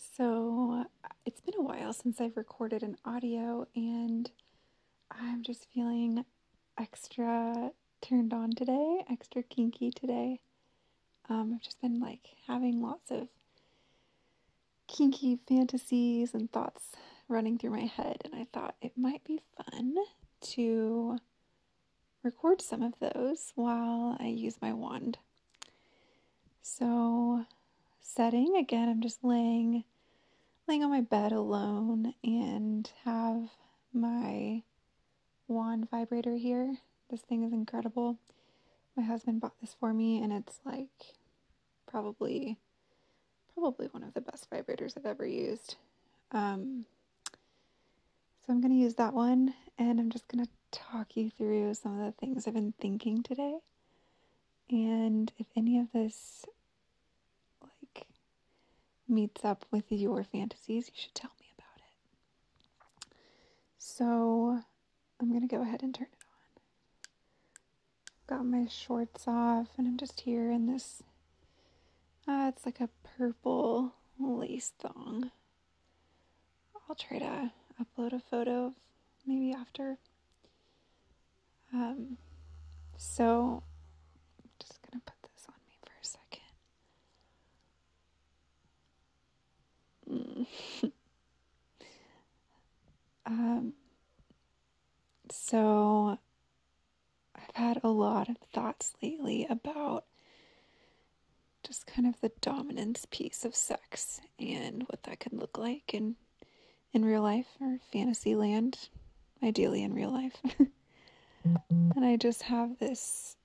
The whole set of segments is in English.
So it's been a while since I've recorded an audio, and I'm just feeling extra turned on today, extra kinky today. I've just been having lots of kinky fantasies and thoughts running through my head, and I thought it might be fun to record some of those while I use my wand. So, setting again, I'm just laying on my bed alone and have my wand vibrator here. This thing is incredible. My husband bought this for me, and it's probably one of the best vibrators I've ever used. So I'm going to use that one, and I'm just going to talk you through some of the things I've been thinking today. And if any of this meets up with your fantasies, you should tell me about it. So I'm going to go ahead and turn it on. Got my shorts off, and I'm just here in this, it's like a purple lace thong. I'll try to upload a photo maybe after. So I'm just going to put this on me for a second. So I've had a lot of thoughts lately about just kind of the dominance piece of sex and what that could look like in real life or fantasy land, ideally in real life. And I just have this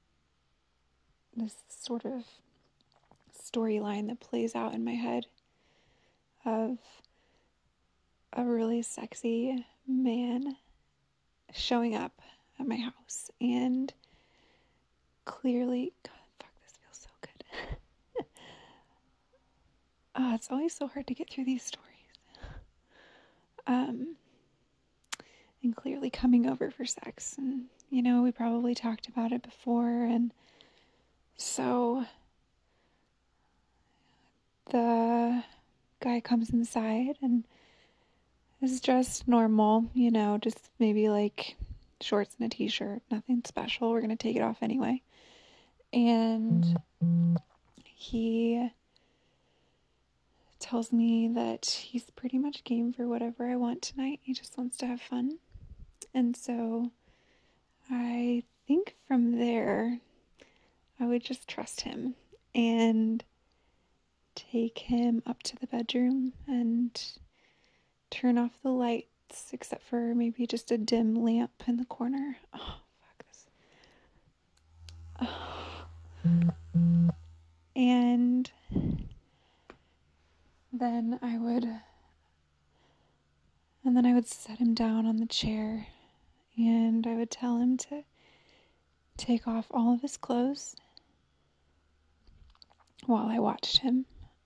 sort of storyline that plays out in my head of a really sexy man showing up at my house and clearly, God, fuck, this feels so good. It's always so hard to get through these stories. And clearly coming over for sex, and we probably talked about it before, and so the guy comes inside and is dressed normal, just maybe shorts and a t-shirt, nothing special. We're gonna take it off anyway. And he tells me that he's pretty much game for whatever I want tonight. He just wants to have fun. And so I think from there, I would just trust him and take him up to the bedroom and turn off the lights, except for maybe just a dim lamp in the corner. Oh, fuck this. Oh. And then I would set him down on the chair, and I would tell him to take off all of his clothes while I watched him.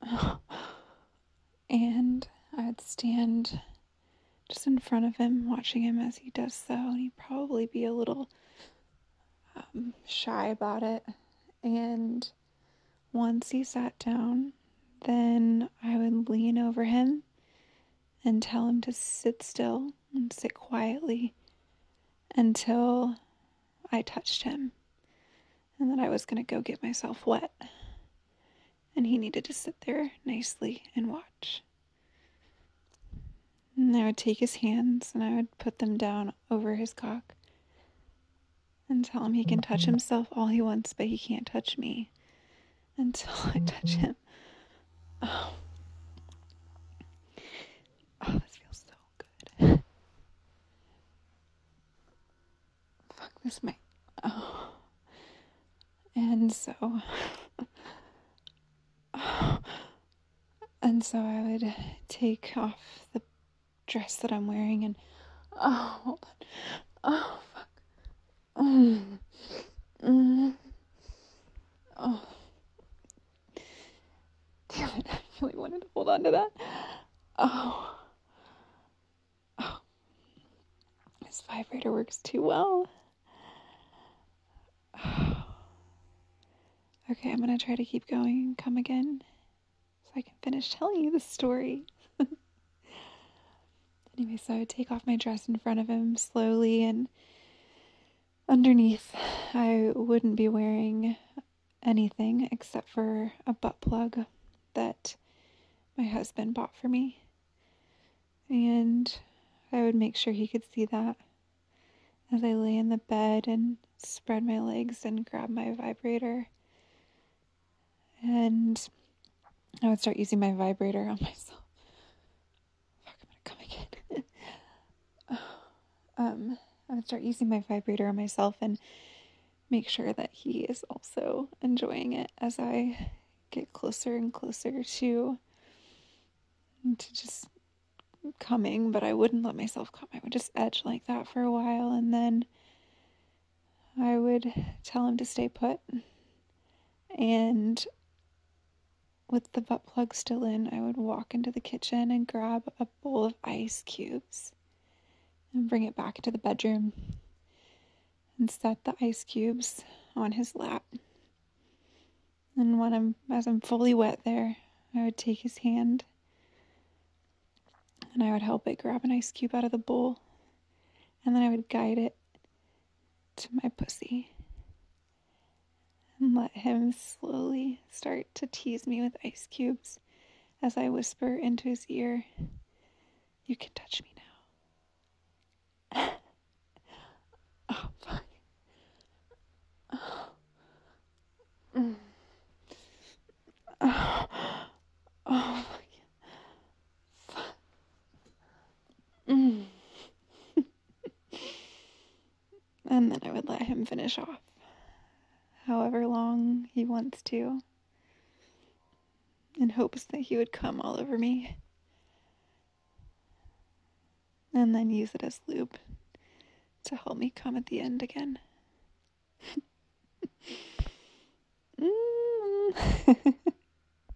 And I would stand just in front of him, watching him as he does so, and he'd probably be a little shy about it. And once he sat down, then I would lean over him and tell him to sit still and sit quietly until I touched him, and that I was going to go get myself wet, and he needed to sit there nicely and watch. And I would take his hands and I would put them down over his cock and tell him he can touch himself all he wants, but he can't touch me until I touch him. Oh, this feels so good. Fuck, this might. Oh. And so I would take off the dress that I'm wearing and hold on. Oh, fuck. Oh. Damn it, I really wanted to hold on to that. Oh. This vibrator works too well. Okay, I'm gonna try to keep going and come again. I can finish telling you the story. Anyway, so I would take off my dress in front of him slowly, and underneath I wouldn't be wearing anything except for a butt plug that my husband bought for me. And I would make sure he could see that as I lay in the bed and spread my legs and grab my vibrator. And I would start using my vibrator on myself. Fuck, I'm gonna come again. I would start using my vibrator on myself and make sure that he is also enjoying it as I get closer and closer to just coming, but I wouldn't let myself come. I would just edge like that for a while, and then I would tell him to stay put. And with the butt plug still in, I would walk into the kitchen and grab a bowl of ice cubes and bring it back into the bedroom and set the ice cubes on his lap. And as I'm fully wet there, I would take his hand and I would help it grab an ice cube out of the bowl, and then I would guide it to my pussy and let him slowly start to tease me with ice cubes as I whisper into his ear, "You can touch me now." Oh, fuck. Oh. Mm. Oh. Oh, fuck. Mm. And then I would let him finish off however long he wants to, in hopes that he would come all over me, and then use it as lube to help me come at the end again.